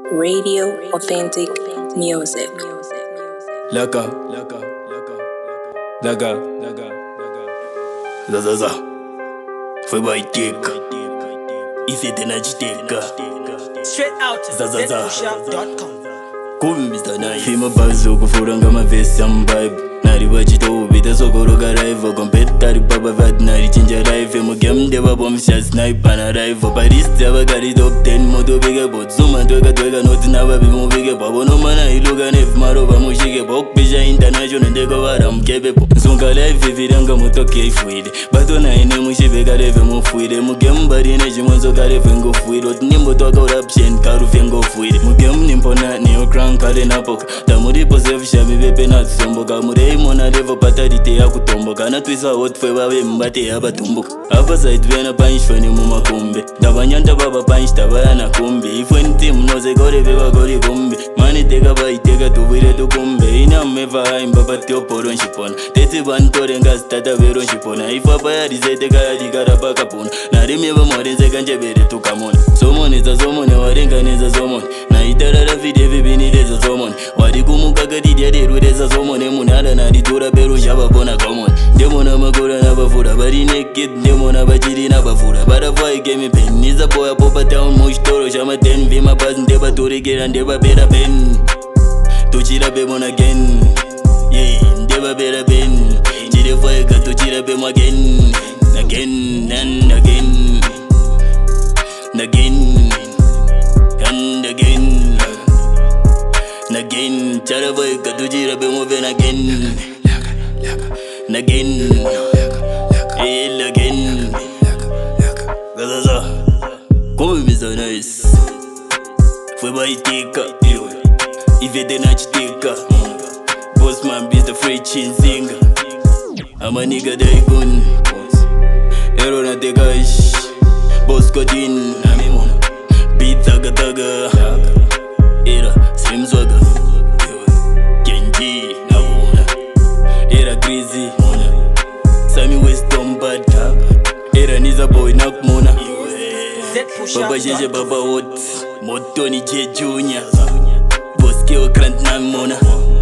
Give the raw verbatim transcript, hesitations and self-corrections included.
Radio Authentic Music. Laka, laka, laka, laka, laka, za za za. Foi baitika. Ife tena jiteka. Straight out za za za. zedpushup dot com. Kubi mister Nice. Fima bazo kufuranga mavesi ya mbibe. Nari bachito ubita sokoroga raiva. Kompetari baba vat nari chinja raive. Mugem deva bomsha sniper na raiva. Paristi abagari top ten moto bige bot. Zuma tweka tweka noti naba bimu bige babo. No mana iluga nef maro ba mushige bok. Bisha international ndeko wara mkebe po. Zunga life viranga motoki ifuide. Bato na ine mushibe gareve mufuide. Mugem bari ne jimonzo gareve ngo fuide. Nimbo toka urapshen karu fengo fuide. Mugem nimpona neo crown kale napoka. Tamuri posef shami bepe na tsomboka. Murei mona levo patarite ya kutomboka. Na twisa hot fwe wawe mbate ya batumbuka. Hapa side vena punch fani muma kumbe. Dabanyanta baba punch tabaya na kumbe. Ifwe nti mnoze gore beba gore kumbe. Mani teka ba iteka tubire tu kumbe. Ina meva hai mbaba teo poro nshipona. Teti bantore nga stata vero nshipona. Ifwa pa ya rizete ka ya digara pa kapuna. Nari meba mwarenze kanje bere tukamona. Somone za somone warenga neza somone. Na itarara vide vibini reza somone. Wadi kumuka gadi diade reza somone. Munada na ditura beru shaba bona komone. Demona magura na bafura. Bari naked demona bajiri na bafura. Butterfly gave me pen. Niza boya popa town mush toro shama ten. Vima bas ndeba tori gira ndeba bera pen. Tuchira be mon again. Yeah, ndeba bera pen. Chire fire ka tuchira be mo again. Again and again. Again and again. Again, chara fire ka tuchira be mo ven again. Again. Hey, again. Gazaza. Come mister Nice. Foi baitika. Ife tena jiteka. Bossman beat the free chinzinga. I'm a nigga daikun. Ero na tegash. Boss Godin. Beat taga taga. Era slim swagger. Genji. Era Greasy. Sammy West on bad. Era Niza boy nak mona. Baba jeje baba hot. Motoni J Junior. Boss Keo Grant na mona.